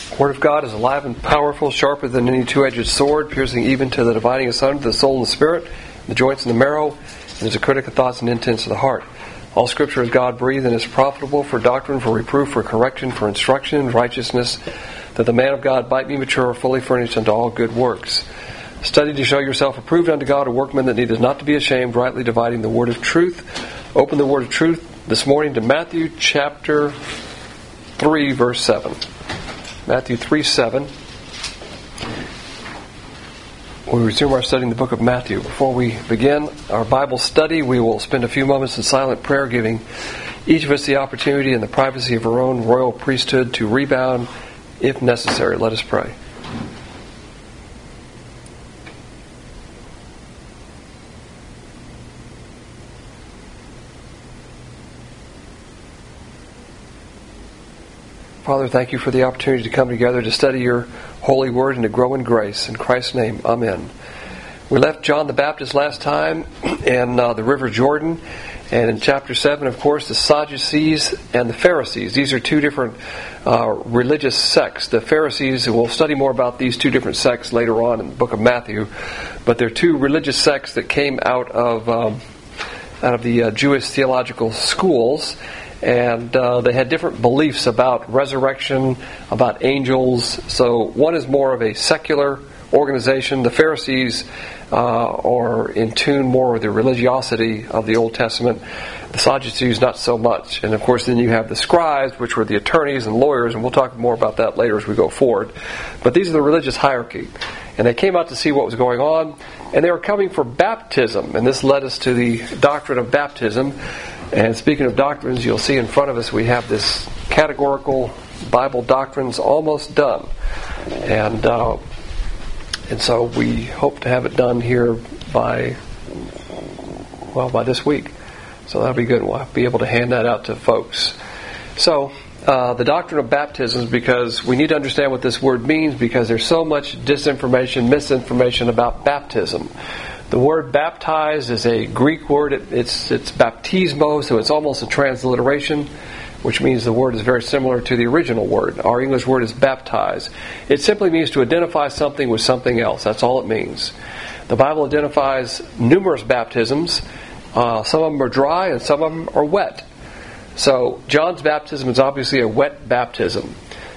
The Word of God is alive and powerful, sharper than any two-edged sword, piercing even to the dividing asunder the soul and the spirit, the joints and the marrow, and is a critic of thoughts and intents of the heart. All Scripture is God-breathed and is profitable for doctrine, for reproof, for correction, for instruction in righteousness, that the man of God might be mature, fully furnished unto all good works. Study to show yourself approved unto God, a workman that needeth not to be ashamed, rightly dividing the word of truth. Open the word of truth this morning to Matthew chapter 3, verse 7. Matthew 3:7. We resume our study in the book of Matthew. Before we begin our Bible study, we will spend a few moments in silent prayer, giving each of us the opportunity in the privacy of our own royal priesthood to rebound if necessary. Let us pray. Father, thank you for the opportunity to come together to study your holy word and to grow in grace. In Christ's name, amen. We left John the Baptist last time in the River Jordan. And in chapter 7, of course, the Sadducees and the Pharisees. These are two different religious sects. The Pharisees, we'll study more about these two different sects later on in the book of Matthew. But they're two religious sects that came out of the Jewish theological schools. And they had different beliefs about resurrection, about angels. So one is more of a secular organization. The Pharisees are in tune more with the religiosity of the Old Testament. The Sadducees not so much. And of course then you have the scribes, which were the attorneys and lawyers, and we'll talk more about that later as we go forward. But these are the religious hierarchy. And they came out to see what was going on, and they were coming for baptism. And this led us to the doctrine of baptism. And speaking of doctrines, you'll see in front of us we have this categorical Bible doctrines almost done. And so we hope to have it done here by this week. So that'll be good. We'll be able to hand that out to folks. So the doctrine of baptisms, because we need to understand what this word means, because there's so much disinformation, misinformation about baptism. The word baptized is a Greek word. It's baptismo, so it's almost a transliteration, which means the word is very similar to the original word. Our English word is baptize. It simply means to identify something with something else. That's all it means. The Bible identifies numerous baptisms. Some of them are dry and some of them are wet. So John's baptism is obviously a wet baptism.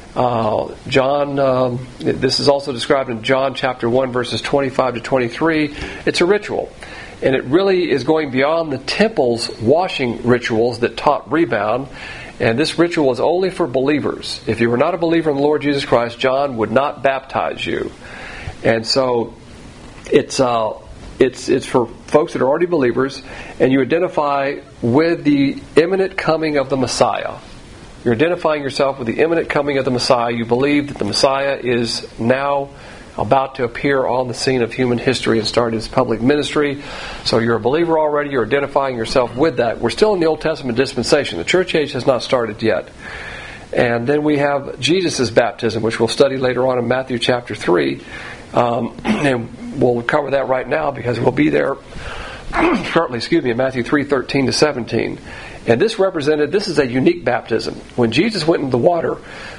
This is also described in John chapter 1 verses 25 to 23. It's a ritual. And it really is going beyond the temple's washing rituals that taught rebound. And this ritual is only for believers. If you were not a believer in the Lord Jesus Christ, John would not baptize you. And so it's for folks that are already believers, and you identify with the imminent coming of the Messiah. You're identifying yourself with the imminent coming of the Messiah. You believe that the Messiah is now about to appear on the scene of human history and start his public ministry. So you're a believer already. You're identifying yourself with that. We're still in the Old Testament dispensation. The church age has not started yet. And then we have Jesus' baptism, which we'll study later on in Matthew chapter 3. And we'll cover that right now because we'll be there shortly, in Matthew 3:13 to 17. And this is a unique baptism. When Jesus went into the water,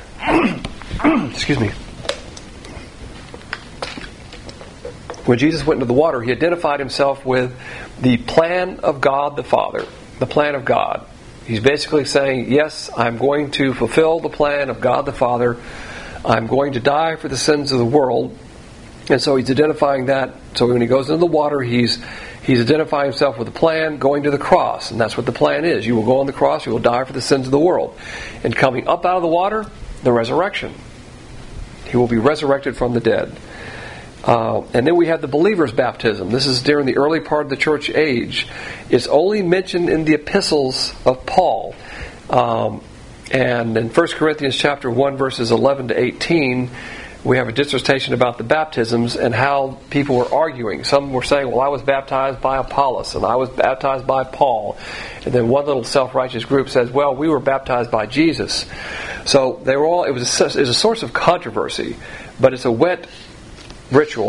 When Jesus went into the water, he identified himself with the plan of God the Father, the plan of God. He's basically saying, yes, I'm going to fulfill the plan of God the Father. I'm going to die for the sins of the world. And so he's identifying that. So when he goes into the water, he's identifying himself with the plan, going to the cross. And that's what the plan is. You will go on the cross, you will die for the sins of the world. And coming up out of the water, the resurrection. He will be resurrected from the dead. And then we have the believer's baptism. This is during the early part of the church age. It's only mentioned in the epistles of Paul. And in 1 Corinthians chapter 1, verses 11 to 18, we have a dissertation about the baptisms and how people were arguing. Some were saying, well, I was baptized by Apollos, and I was baptized by Paul. And then one little self-righteous group says, well, we were baptized by Jesus. So it was a source of controversy, but it's a wet ritual.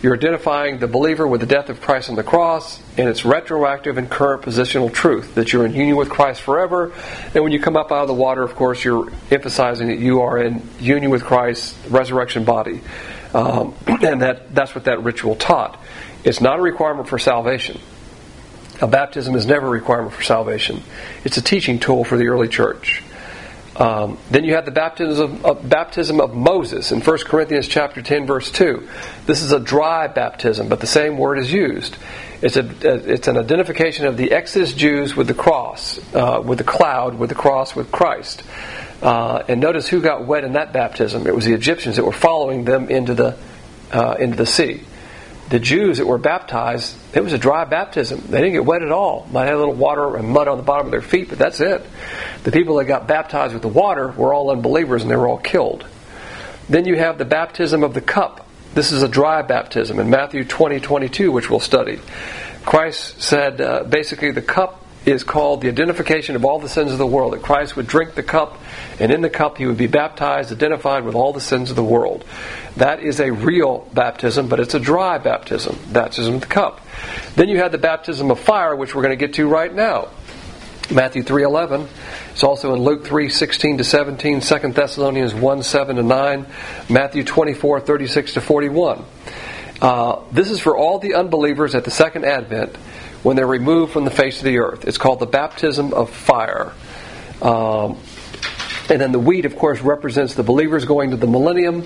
You're identifying the believer with the death of Christ on the cross, and it's retroactive and current positional truth, that you're in union with Christ forever. And when you come up out of the water, of course, you're emphasizing that you are in union with Christ's resurrection body. And that's what that ritual taught. It's not a requirement for salvation. A baptism is never a requirement for salvation. It's a teaching tool for the early church. Then you have the baptism of Moses in 1 Corinthians chapter 10, verse 2. This is a dry baptism, but the same word is used. It's an identification of the Exodus Jews with the cross, with the cloud, with the cross, with Christ. And notice who got wet in that baptism. It was the Egyptians that were following them into the sea. The Jews that were baptized, it was a dry baptism. They didn't get wet at all. Might have a little water and mud on the bottom of their feet, but that's it. The people that got baptized with the water were all unbelievers, and they were all killed. Then you have the baptism of the cup. This is a dry baptism in Matthew 20:22, which we'll study. Christ said, basically, the cup is called the identification of all the sins of the world. That Christ would drink the cup, and in the cup he would be baptized, identified with all the sins of the world. That is a real baptism, but it's a dry baptism. Baptism of the cup. Then you have the baptism of fire, which we're going to get to right now. Matthew 3:11. It's also in Luke 3:16-17, 2 Thessalonians 1:7-9, Matthew 24:36-41. This is for all the unbelievers at the second advent, when they're removed from the face of the earth. It's called the baptism of fire. And then the wheat, of course, represents the believers going to the millennium.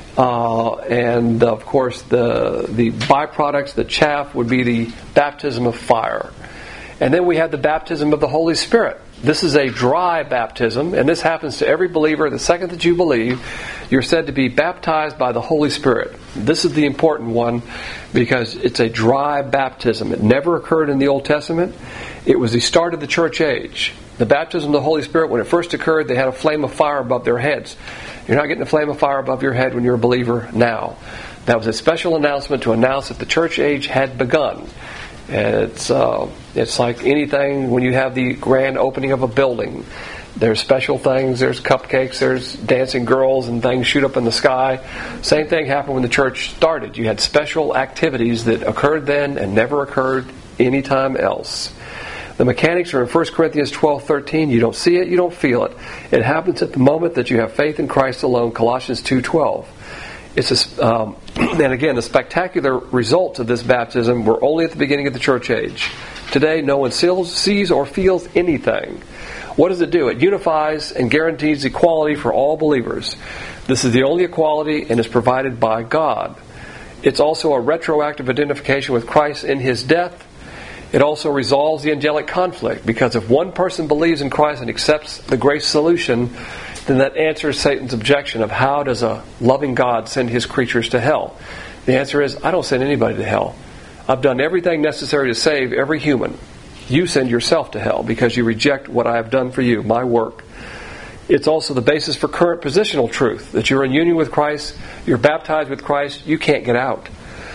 And, of course, the byproducts, the chaff, would be the baptism of fire. And then we have the baptism of the Holy Spirit. This is a dry baptism, and this happens to every believer. The second that you believe, you're said to be baptized by the Holy Spirit. This is the important one because it's a dry baptism. It never occurred in the Old Testament. It was the start of the church age. The baptism of the Holy Spirit, when it first occurred, they had a flame of fire above their heads. You're not getting a flame of fire above your head when you're a believer now. That was a special announcement to announce that the church age had begun. And it's like anything when you have the grand opening of a building. There's special things, there's cupcakes, there's dancing girls and things shoot up in the sky. Same thing happened when the church started. You had special activities that occurred then and never occurred any time else. The mechanics are in 1 Corinthians 12:13. You don't see it, you don't feel it. It happens at the moment that you have faith in Christ alone, Colossians 2:12. And again, the spectacular results of this baptism were only at the beginning of the church age. Today, no one sees or feels anything. What does it do? It unifies and guarantees equality for all believers. This is the only equality and is provided by God. It's also a retroactive identification with Christ in His death. It also resolves the angelic conflict, because if one person believes in Christ and accepts the grace solution, then that answers Satan's objection of how does a loving God send His creatures to hell. The answer is, I don't send anybody to hell. I've done everything necessary to save every human. You send yourself to hell because you reject what I have done for you, my work. It's also the basis for current positional truth, that you're in union with Christ, you're baptized with Christ, you can't get out.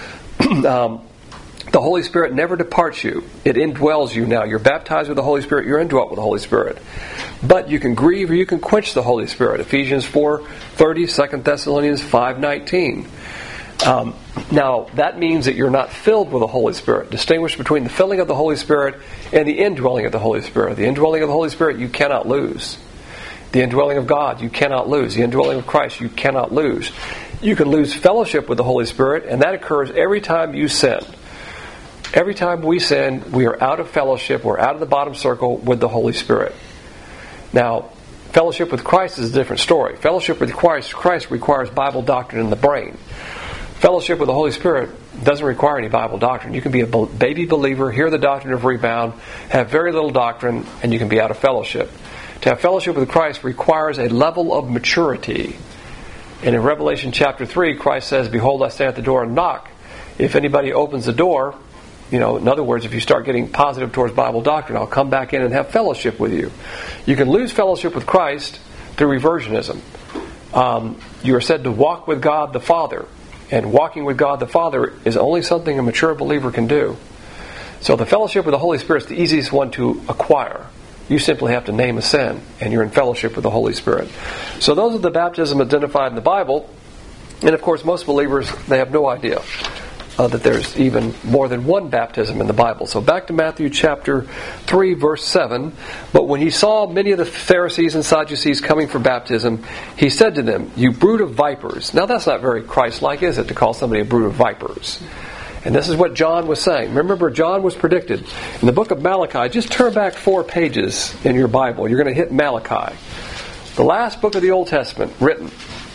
The Holy Spirit never departs you. It indwells you now. You're baptized with the Holy Spirit. You're indwelt with the Holy Spirit. But you can grieve or you can quench the Holy Spirit. Ephesians 4:30, 2 Thessalonians 5:19. Now, that means that you're not filled with the Holy Spirit. Distinguish between the filling of the Holy Spirit and the indwelling of the Holy Spirit. The indwelling of the Holy Spirit you cannot lose. The indwelling of God you cannot lose. The indwelling of Christ you cannot lose. You can lose fellowship with the Holy Spirit, and that occurs every time you sin. Every time we sin, we are out of fellowship, we're out of the bottom circle with the Holy Spirit. Now, fellowship with Christ is a different story. Fellowship with Christ requires Bible doctrine in the brain. Fellowship with the Holy Spirit doesn't require any Bible doctrine. You can be a baby believer, hear the doctrine of rebound, have very little doctrine, and you can be out of fellowship. To have fellowship with Christ requires a level of maturity. And in Revelation chapter 3, Christ says, "Behold, I stand at the door and knock. If anybody opens the door," in other words, if you start getting positive towards Bible doctrine, I'll come back in and have fellowship with you. You can lose fellowship with Christ through reversionism. You are said to walk with God the Father. And walking with God the Father is only something a mature believer can do. So the fellowship with the Holy Spirit is the easiest one to acquire. You simply have to name a sin, and you're in fellowship with the Holy Spirit. So those are the baptisms identified in the Bible. And of course, most believers, they have no idea. that there's even more than one baptism in the Bible. So back to Matthew chapter 3, verse 7. But when he saw many of the Pharisees and Sadducees coming for baptism, he said to them, "You brood of vipers." Now that's not very Christ-like, is it, to call somebody a brood of vipers? And this is what John was saying. Remember, John was predicted. In the book of Malachi, just turn back 4 pages in your Bible. You're going to hit Malachi. The last book of the Old Testament written.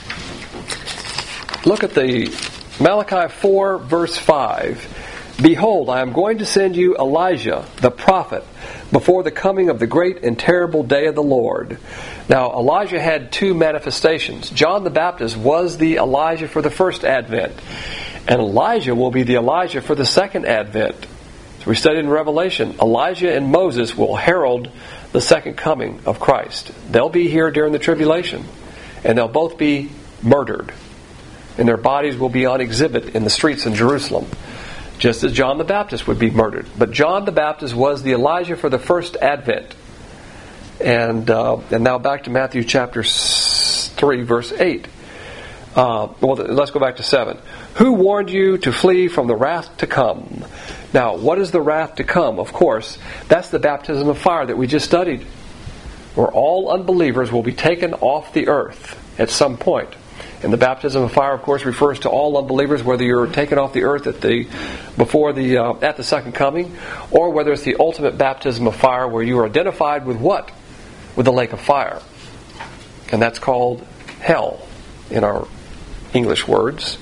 Look at the Malachi 4, verse 5. "Behold, I am going to send you Elijah, the prophet, before the coming of the great and terrible day of the Lord." Now, Elijah had 2 manifestations. John the Baptist was the Elijah for the first advent. And Elijah will be the Elijah for the second advent. So we studied in Revelation, Elijah and Moses will herald the second coming of Christ. They'll be here during the tribulation. And they'll both be murdered. And their bodies will be on exhibit in the streets in Jerusalem. Just as John the Baptist would be murdered. But John the Baptist was the Elijah for the first advent. And now back to Matthew chapter 3, verse 8. Let's go back to 7. "Who warned you to flee from the wrath to come?" Now, what is the wrath to come? Of course, that's the baptism of fire that we just studied, where all unbelievers will be taken off the earth at some point. And the baptism of fire, of course, refers to all unbelievers, whether you're taken off the earth at the second coming, or whether it's the ultimate baptism of fire, where you are identified with what? With the lake of fire, and that's called hell in our English words.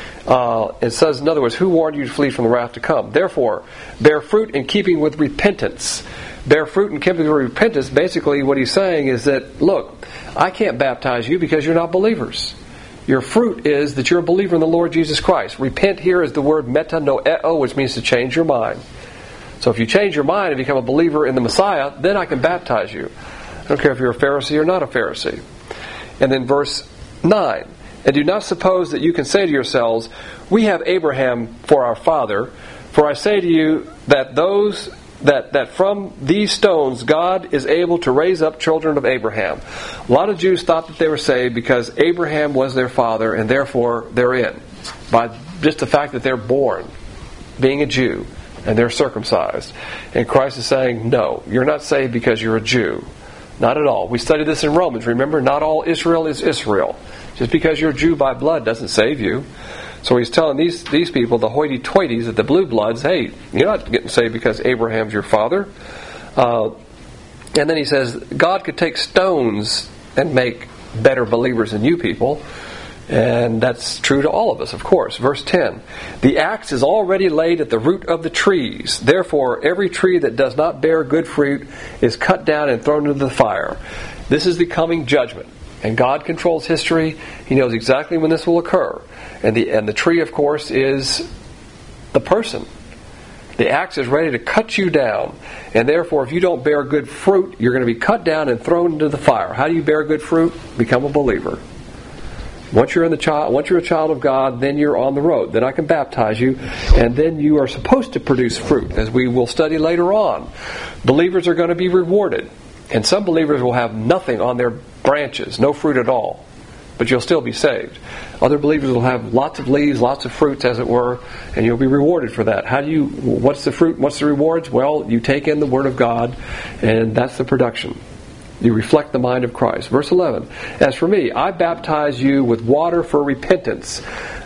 It says, in other words, "Who warned you to flee from the wrath to come? Therefore, bear fruit in keeping with repentance." Bear fruit in keeping with repentance. Basically, what he's saying is that, look, I can't baptize you because you're not believers. Your fruit is that you're a believer in the Lord Jesus Christ. Repent here is the word metanoeo, which means to change your mind. So if you change your mind and become a believer in the Messiah, then I can baptize you. I don't care if you're a Pharisee or not a Pharisee. And then verse 9. "And do not suppose that you can say to yourselves, 'We have Abraham for our father.' For I say to you that that from these stones God is able to raise up children of Abraham." A lot of Jews thought that they were saved because Abraham was their father, and therefore they're in. By just the fact that they're born, being a Jew, and they're circumcised. And Christ is saying, no, you're not saved because you're a Jew. Not at all. We studied this in Romans. Remember, not all Israel is Israel. Just because you're a Jew by blood doesn't save you. So he's telling these people, the hoity-toities, the blue bloods, hey, you're not getting saved because Abraham's your father. And then he says, God could take stones and make better believers than you people. And that's true to all of us, of course. Verse 10, "The axe is already laid at the root of the trees. Therefore, every tree that does not bear good fruit is cut down and thrown into the fire." This is the coming judgment. And God controls history. He knows exactly when this will occur. And the tree, of course, is the person. The axe is ready to cut you down. And therefore, if you don't bear good fruit, you're going to be cut down and thrown into the fire. How do you bear good fruit? Become a believer. Once you're a child of God, then you're on the road. Then I can baptize you, and then you are supposed to produce fruit, as we will study later on. Believers are going to be rewarded. And some believers will have nothing on their branches, no fruit at all. But you'll still be saved. Other believers will have lots of leaves, lots of fruits, as it were, and you'll be rewarded for that. What's the fruit? What's the rewards? Well, you take in the Word of God, and that's the production. You reflect the mind of Christ. Verse 11, "As for me, I baptize you with water for repentance."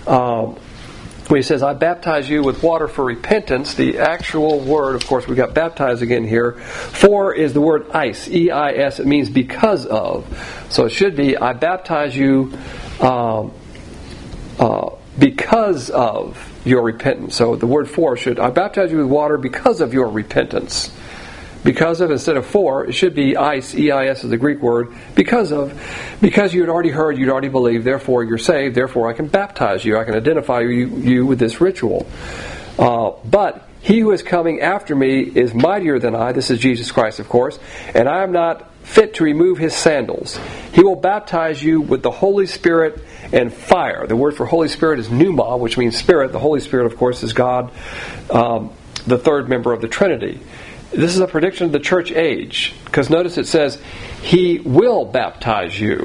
When he says, "I baptize you with water for repentance," the actual word, of course, we got baptized again here. "For" is the word eis, E-I-S. It means because of. So it should be, "I baptize you because of your repentance." So the word "for" should, "I baptize you with water because of your repentance." Because of, instead of for, it should be eis, E-I-S is the Greek word, because of, because you had already heard, you'd already believed, therefore you're saved, therefore I can baptize you, I can identify you with this ritual. "But he who is coming after me is mightier than I," this is Jesus Christ, of course, "and I am not fit to remove his sandals. He will baptize you with the Holy Spirit and fire." The word for Holy Spirit is pneuma, which means spirit. The Holy Spirit, of course, is God, the third member of the Trinity. This is a prediction of the church age, because notice it says, "He will baptize you."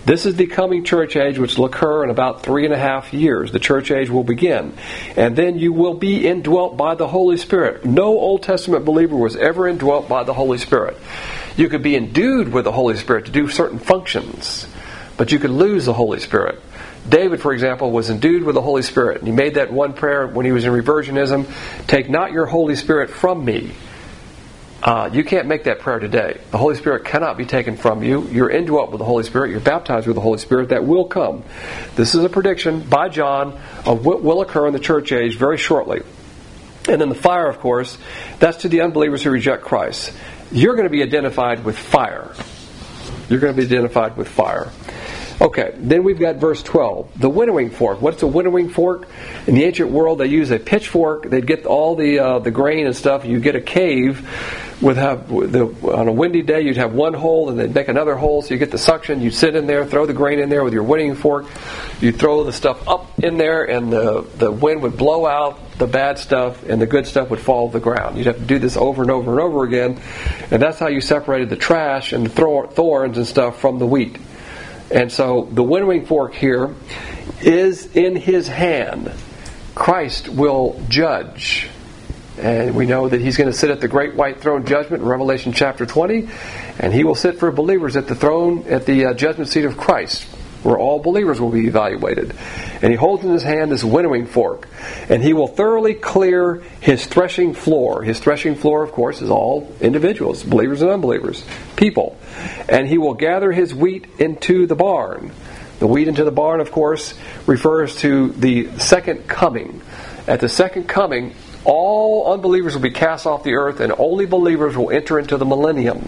This is the coming church age, which will occur in about 3.5 years. The church age will begin. And then you will be indwelt by the Holy Spirit. No Old Testament believer was ever indwelt by the Holy Spirit. You could be endued with the Holy Spirit to do certain functions, but you could lose the Holy Spirit. David, for example, was endued with the Holy Spirit. And he made that one prayer when he was in reversionism, "Take not your Holy Spirit from me." You can't make that prayer today. The Holy Spirit cannot be taken from you. You're indwelt with the Holy Spirit. You're baptized with the Holy Spirit. That will come. This is a prediction by John of what will occur in the church age very shortly. And then the fire, of course, that's to the unbelievers who reject Christ. You're going to be identified with fire. You're going to be identified with fire. Okay, then we've got verse 12. The winnowing fork. What's a winnowing fork? In the ancient world, they use a pitchfork. They'd get all the grain and stuff. You get a cave. On a windy day, you'd have one hole, and they'd make another hole, so you get the suction. You'd sit in there, throw the grain in there with your winnowing fork. You'd throw the stuff up in there, and the wind would blow out the bad stuff, and the good stuff would fall to the ground. You'd have to do this over and over and over again, and that's how you separated the trash and the thorns and stuff from the wheat. And so the winnowing fork here is in His hand. Christ will judge. And we know that He's going to sit at the great white throne judgment in Revelation chapter 20. And He will sit for believers at the throne, at the judgment seat of Christ, where all believers will be evaluated. And He holds in His hand this winnowing fork. And He will thoroughly clear His threshing floor. His threshing floor, of course, is all individuals, believers and unbelievers, people. And He will gather His wheat into the barn. The wheat into the barn, of course, refers to the second coming. At the second coming, all unbelievers will be cast off the earth, and only believers will enter into the millennium.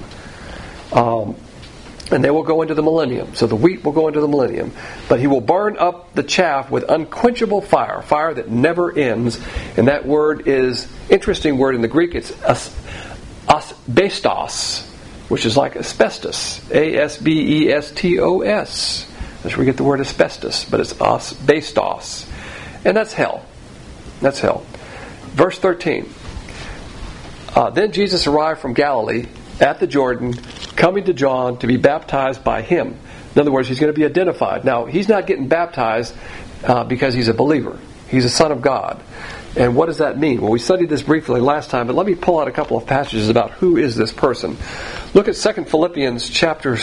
And they will go into the millennium. So the wheat will go into the millennium. But He will burn up the chaff with unquenchable fire, fire that never ends. And that word is, interesting word in the Greek, it's asbestos, which is like asbestos. A-S-B-E-S-T-O-S. That's where we get the word asbestos, but it's asbestos. And that's hell. That's hell. Verse 13. Then Jesus arrived from Galilee at the Jordan, coming to John to be baptized by him. In other words, He's going to be identified. Now, He's not getting baptized because He's a believer. He's a Son of God. And what does that mean? Well, we studied this briefly last time, but let me pull out a couple of passages about who is this person. Look at 2 Philippians chapter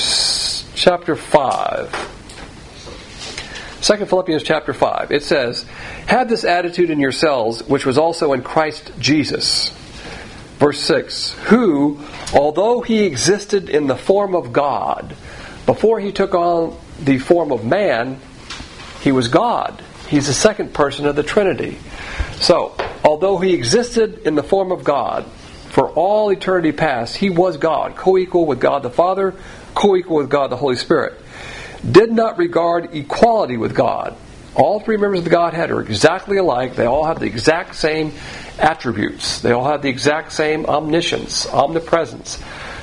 5. 2 Philippians chapter 5. It says, "Have this attitude in yourselves, which was also in Christ Jesus." Verse 6, "Who, although He existed in the form of God," before He took on the form of man, He was God. He's the second person of the Trinity. So, although He existed in the form of God, for all eternity past, He was God, co-equal with God the Father, co-equal with God the Holy Spirit. Did not regard equality with God. All three members of the Godhead are exactly alike. They all have the exact same attributes. They all have the exact same omniscience, omnipresence,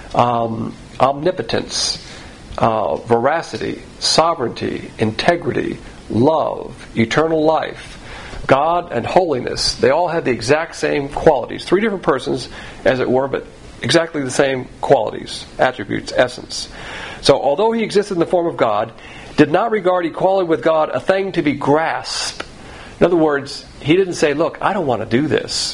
omnipotence, veracity, sovereignty, integrity, love, eternal life, God and holiness. They all have the exact same qualities. Three different persons, as it were, but exactly the same qualities, attributes, essence. So, although He existed in the form of God, did not regard equality with God a thing to be grasped. In other words, He didn't say, look, I don't want to do this.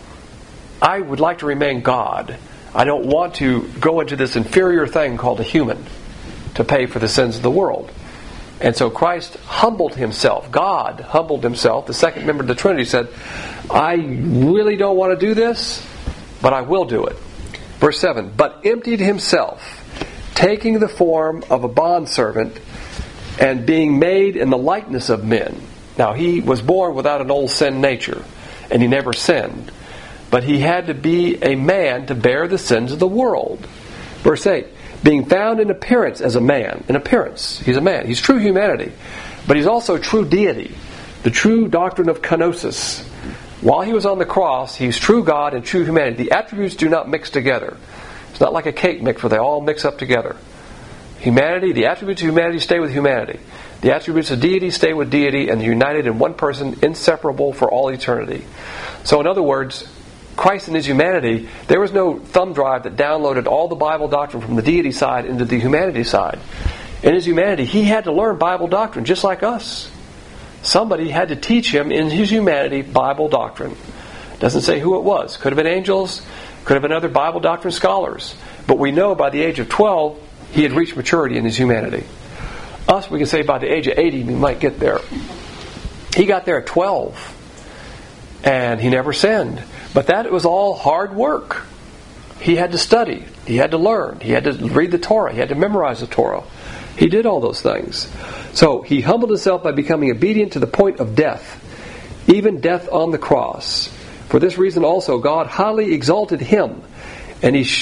I would like to remain God. I don't want to go into this inferior thing called a human to pay for the sins of the world. And so Christ humbled Himself. God humbled Himself. The second member of the Trinity said, I really don't want to do this, but I will do it. Verse 7, "But emptied Himself, taking the form of a bondservant, and being made in the likeness of men." Now, He was born without an old sin nature, and He never sinned. But He had to be a man to bear the sins of the world. Verse 8, "Being found in appearance as a man." In appearance, He's a man. He's true humanity. But He's also true deity. The true doctrine of kenosis. While He was on the cross, He's true God and true humanity. The attributes do not mix together. It's not like a cake mix where they all mix up together. Humanity, the attributes of humanity stay with humanity. The attributes of deity stay with deity, and united in one person, inseparable for all eternity. So in other words, Christ in His humanity, there was no thumb drive that downloaded all the Bible doctrine from the deity side into the humanity side. In his humanity, he had to learn Bible doctrine just like us. Somebody had to teach him in his humanity Bible doctrine. Doesn't say who it was. Could have been angels, could have been other Bible doctrine scholars. But we know by the age of 12, he had reached maturity in his humanity. Us, we can say by the age of 80, we might get there. He got there at 12. And he never sinned. But that was all hard work. He had to study. He had to learn. He had to read the Torah. He had to memorize the Torah. He did all those things. So he humbled himself by becoming obedient to the point of death, even death on the cross. For this reason also God highly exalted him, and he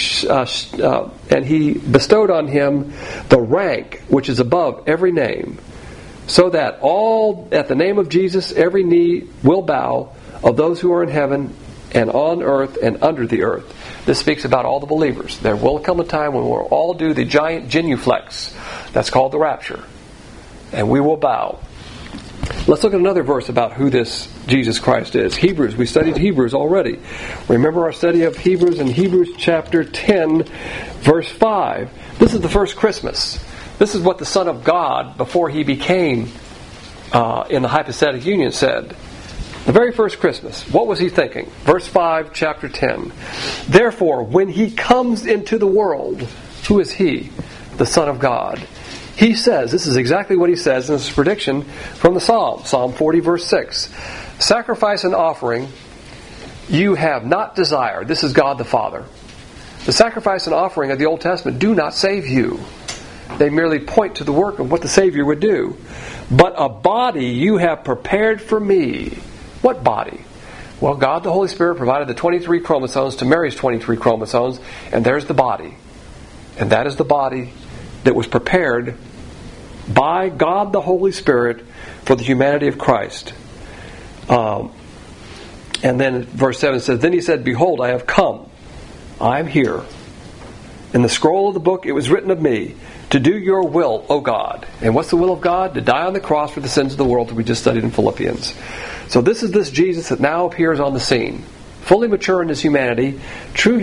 bestowed on him the rank which is above every name, so that all at the name of Jesus every knee will bow, of those who are in heaven and on earth and under the earth. This speaks about all the believers. There will come a time when we'll all do the giant genuflex. That's called the rapture. And we will bow. Let's look at another verse about who this Jesus Christ is. Hebrews. We studied Hebrews already. Remember our study of Hebrews in Hebrews chapter 10, verse 5. This is the first Christmas. This is what the Son of God, before he became in the hypostatic union, said. The very first Christmas. What was he thinking? Verse 5, chapter 10. Therefore, when he comes into the world, who is he? The Son of God. He says, this is exactly what he says, and this is a prediction from the Psalm. Psalm 40, verse 6. Sacrifice and offering you have not desired. This is God the Father. The sacrifice and offering of the Old Testament do not save you. They merely point to the work of what the Savior would do. But a body you have prepared for me. What body? Well, God the Holy Spirit provided the 23 chromosomes to Mary's 23 chromosomes, and there's the body. And that is the body that was prepared by God the Holy Spirit for the humanity of Christ. And then verse 7 says, Then he said, Behold, I have come. I am here. In the scroll of the book it was written of me, to do your will, O God. And what's the will of God? To die on the cross for the sins of the world that we just studied in Philippians. So this is this Jesus that now appears on the scene. Fully mature in his humanity, true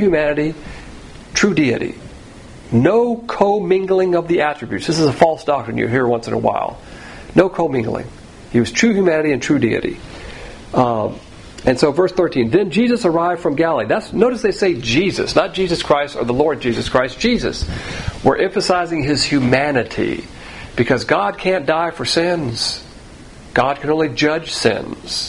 deity. No commingling of the attributes. This is a false doctrine you hear once in a while. No commingling. He was true humanity and true deity. And so verse 13, Then Jesus arrived from Galilee. Notice they say Jesus, not Jesus Christ or the Lord Jesus Christ, Jesus. We're emphasizing his humanity because God can't die for sins. God can only judge sins.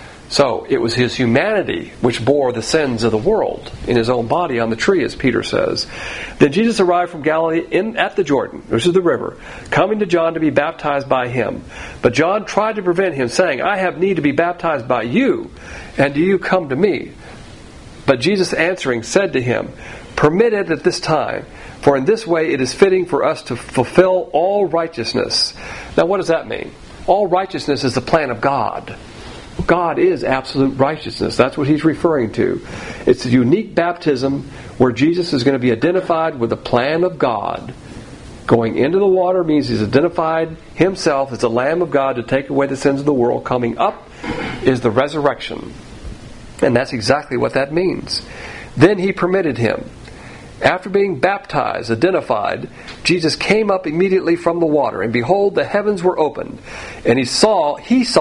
So it was his humanity which bore the sins of the world in his own body on the tree, as Peter says. Then Jesus arrived from Galilee at the Jordan, which is the river, coming to John to be baptized by him. But John tried to prevent him, saying, I have need to be baptized by you, and do you come to me? But Jesus answering said to him, Permit it at this time, for in this way it is fitting for us to fulfill all righteousness. Now what does that mean? All righteousness is the plan of God. God is absolute righteousness. That's what he's referring to. It's a unique baptism where Jesus is going to be identified with the plan of God. Going into the water means he's identified himself as the Lamb of God to take away the sins of the world. Coming up is the resurrection. And that's exactly what that means. Then he permitted him. After being baptized, identified, Jesus came up immediately from the water, and behold, the heavens were opened, and he saw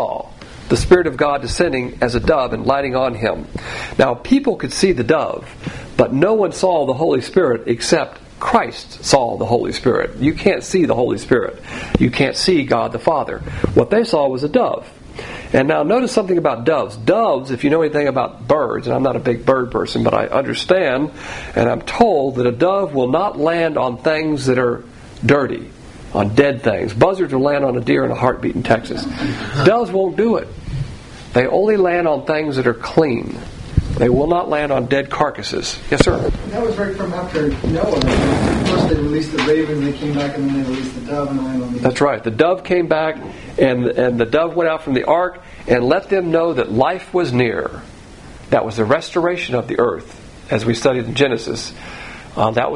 the Spirit of God descending as a dove and lighting on him. Now, people could see the dove, but no one saw the Holy Spirit except Christ saw the Holy Spirit. You can't see the Holy Spirit. You can't see God the Father. What they saw was a dove. And now notice something about doves. Doves, if you know anything about birds, and I'm not a big bird person, but I understand, and I'm told that a dove will not land on things that are dirty, on dead things. Buzzards will land on a deer in a heartbeat in Texas. Doves won't do it. They only land on things that are clean. They will not land on dead carcasses. Yes, sir? That was right from after Noah. First they released the raven, they came back, and then they released the dove and landed on the... That's right. The dove came back, and the dove went out from the ark and let them know that life was near. That was the restoration of the earth, as we studied in Genesis. It's not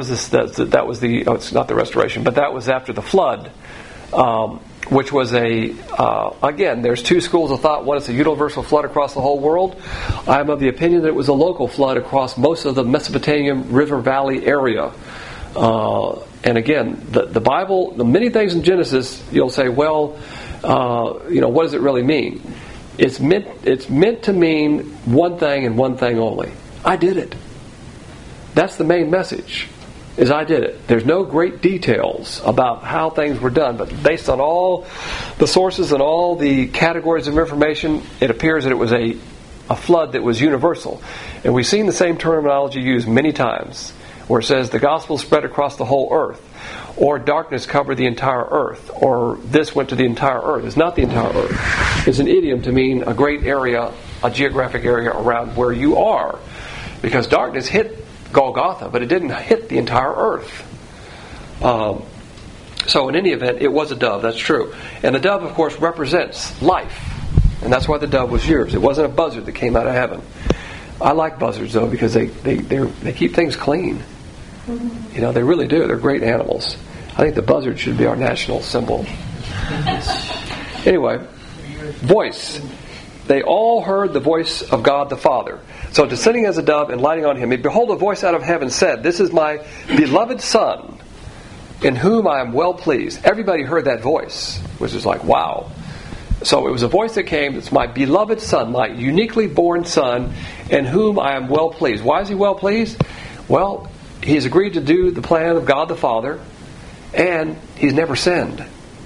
the restoration, but that was after the flood, which was again, there's two schools of thought. One is a universal flood across the whole world. I'm of the opinion that it was a local flood across most of the Mesopotamian River Valley area. And again, the Bible, the many things in Genesis, you'll say, well, what does it really mean? It's meant to mean one thing and one thing only. I did it. That's the main message, is I did it. There's no great details about how things were done, but based on all the sources and all the categories of information, it appears that it was a flood that was universal. And we've seen the same terminology used many times, where it says the gospel spread across the whole earth, or darkness covered the entire earth, or this went to the entire earth. It's not the entire earth. It's an idiom to mean a great area, a geographic area around where you are. Because darkness hit Golgotha, but it didn't hit the entire earth. So in any event, it was a dove, that's true. And the dove, of course, represents life. And that's why the dove was yours. It wasn't a buzzard that came out of heaven. I like buzzards, though, because they keep things clean. They really do. They're great animals. I think the buzzard should be our national symbol. Anyway, voice. They all heard the voice of God the Father. So descending as a dove and lighting on him, behold, a voice out of heaven said, "This is my beloved Son, in whom I am well pleased." Everybody heard that voice, which is like, wow. So it was a voice that came, "It's my beloved Son, my uniquely born Son, in whom I am well pleased." Why is he well pleased? Well, he's agreed to do the plan of God the Father, and he's never sinned.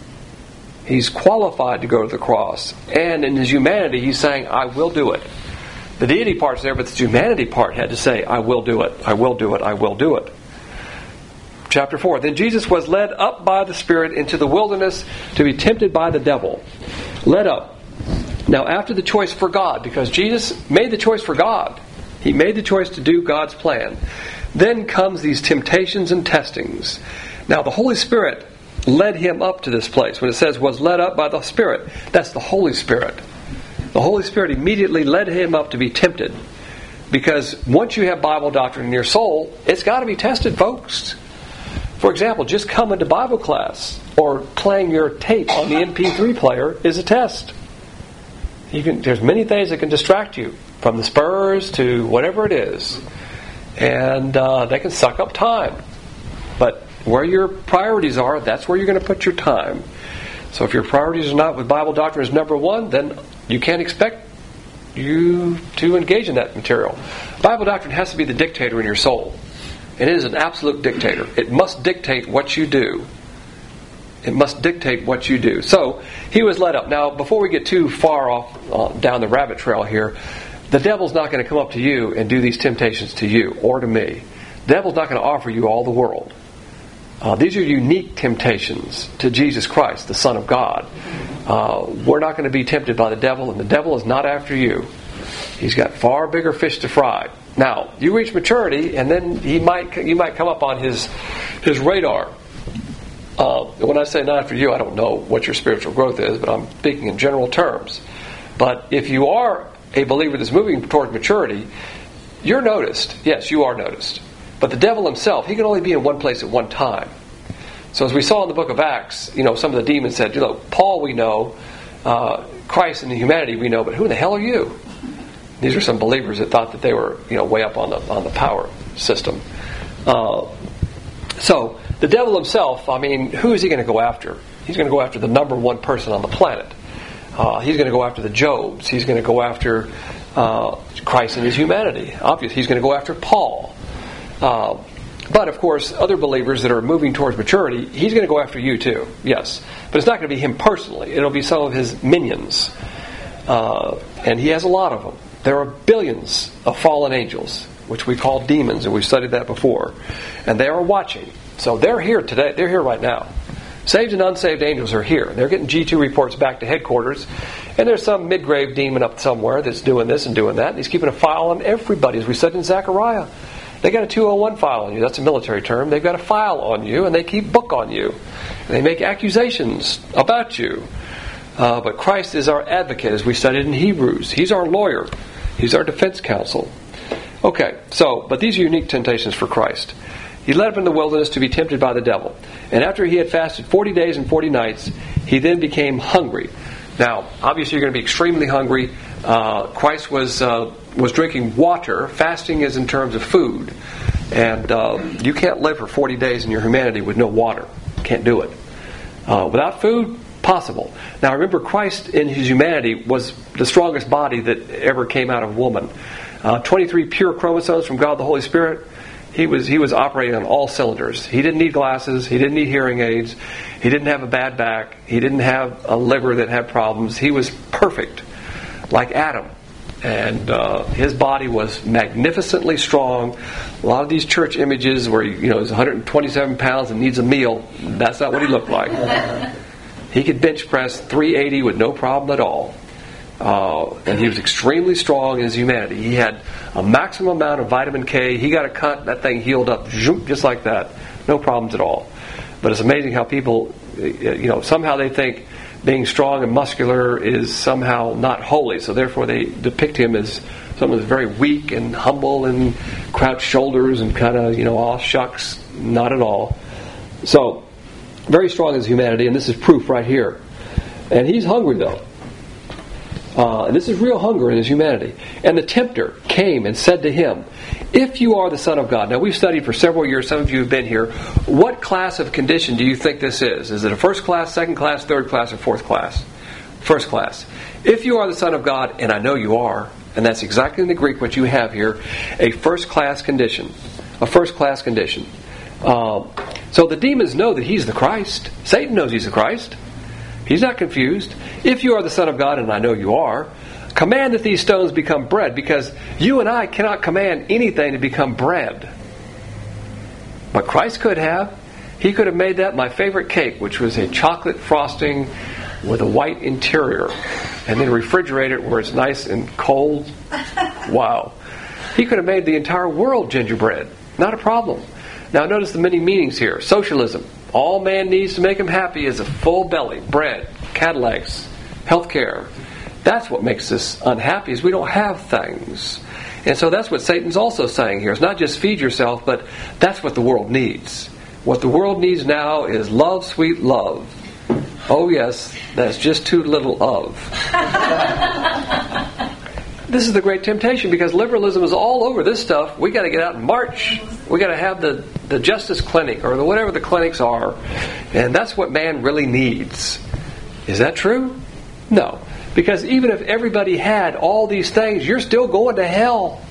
He's qualified to go to the cross. And in his humanity, he's saying, I will do it. The deity part's there, but the humanity part had to say, I will do it, I will do it, I will do it. Chapter 4. Then Jesus was led up by the Spirit into the wilderness to be tempted by the devil. Led up. Now after the choice for God, because Jesus made the choice for God. He made the choice to do God's plan. Then comes these temptations and testings. Now the Holy Spirit led him up to this place. When it says was led up by the Spirit, that's the Holy Spirit. The Holy Spirit immediately led him up to be tempted. Because once you have Bible doctrine in your soul, it's got to be tested, folks. For example, just coming to Bible class or playing your tape on the MP3 player is a test. There's many things that can distract you, from the Spurs to whatever it is. And they can suck up time. But where your priorities are, that's where you're going to put your time. So if your priorities are not with Bible doctrine as number one, then you can't expect you to engage in that material. Bible doctrine has to be the dictator in your soul. It is an absolute dictator. It must dictate what you do. It must dictate what you do. So, he was led up. Now, before we get too far off down the rabbit trail here, the devil's not going to come up to you and do these temptations to you or to me. The devil's not going to offer you all the world. These are unique temptations to Jesus Christ, the Son of God. We're not going to be tempted by the devil, and the devil is not after you. He's got far bigger fish to fry. Now, you reach maturity, and then you might come up on his radar. When I say not after you, I don't know what your spiritual growth is, but I'm speaking in general terms. But if you are a believer that's moving toward maturity, you're noticed. Yes, you are noticed. But the devil himself, he can only be in one place at one time. So as we saw in the book of Acts, some of the demons said, Paul we know, Christ and the humanity we know, but who in the hell are you? These are some believers that thought that they were, way up on the power system. So the devil himself, who is he going to go after? He's going to go after the number one person on the planet. He's going to go after the Jobs. He's going to go after Christ and his humanity. Obviously, he's going to go after Paul. But, of course, other believers that are moving towards maturity, he's going to go after you too, yes. But it's not going to be him personally. It'll be some of his minions. And he has a lot of them. There are billions of fallen angels, which we call demons, and we've studied that before. And they are watching. So they're here today. They're here right now. Saved and unsaved angels are here. They're getting G2 reports back to headquarters. And there's some mid-grave demon up somewhere that's doing this and doing that. And he's keeping a file on everybody, as we said in Zechariah. They got a 201 file on you. That's a military term. They've got a file on you, and they keep book on you. And they make accusations about you. But Christ is our advocate, as we studied in Hebrews. He's our lawyer. He's our defense counsel. Okay, but these are unique temptations for Christ. He led up in the wilderness to be tempted by the devil. And after he had fasted 40 days and 40 nights, he then became hungry. Now, obviously you're going to be extremely hungry. Christ was drinking water. Fasting is in terms of food. And you can't live for 40 days in your humanity with no water. Can't do it. Without food, possible. Now remember, Christ in his humanity was the strongest body that ever came out of a woman. 23 pure chromosomes from God the Holy Spirit. He was operating on all cylinders. He didn't need glasses. He didn't need hearing aids. He didn't have a bad back. He didn't have a liver that had problems. He was perfect, like Adam. And his body was magnificently strong. A lot of these church images where he's 127 pounds and needs a meal, that's not what he looked like. He could bench press 380 with no problem at all. And he was extremely strong in his humanity. He had a maximum amount of vitamin K. He got a cut, that thing healed up just like that. No problems at all. But it's amazing how people, somehow they think being strong and muscular is somehow not holy. So therefore they depict him as someone who's very weak and humble and crouched shoulders and kind of, aw shucks. Not at all. So, very strong in his humanity, and this is proof right here. And he's hungry though. And this is real hunger in his humanity. And the tempter came and said to him, if you are the Son of God. Now we've studied for several years, some of you have been here. What class of condition do you think this is? Is it a first class, second class, third class, or fourth class? First class. If you are the Son of God, and I know you are, and that's exactly in the Greek what you have here, a first class condition. A first class condition. So the demons know that he's the Christ. Satan knows he's the Christ. He's not confused. If you are the Son of God, and I know you are, command that these stones become bread, because you and I cannot command anything to become bread. But Christ could have. He could have made that my favorite cake, which was a chocolate frosting with a white interior, and then refrigerate it where it's nice and cold. Wow. He could have made the entire world gingerbread. Not a problem. Now notice the many meanings here. Socialism. All man needs to make him happy is a full belly, bread, Cadillacs, healthcare. That's what makes us unhappy, is we don't have things. And so that's what Satan's also saying here. It's not just feed yourself, but that's what the world needs. What the world needs now is love, sweet love. Oh yes, that's just too little of. This is the great temptation, because liberalism is all over this stuff. We got to get out and march. We got to have the Justice Clinic or whatever the clinics are, and that's what man really needs. Is that true? No, because even if everybody had all these things, you're still going to hell.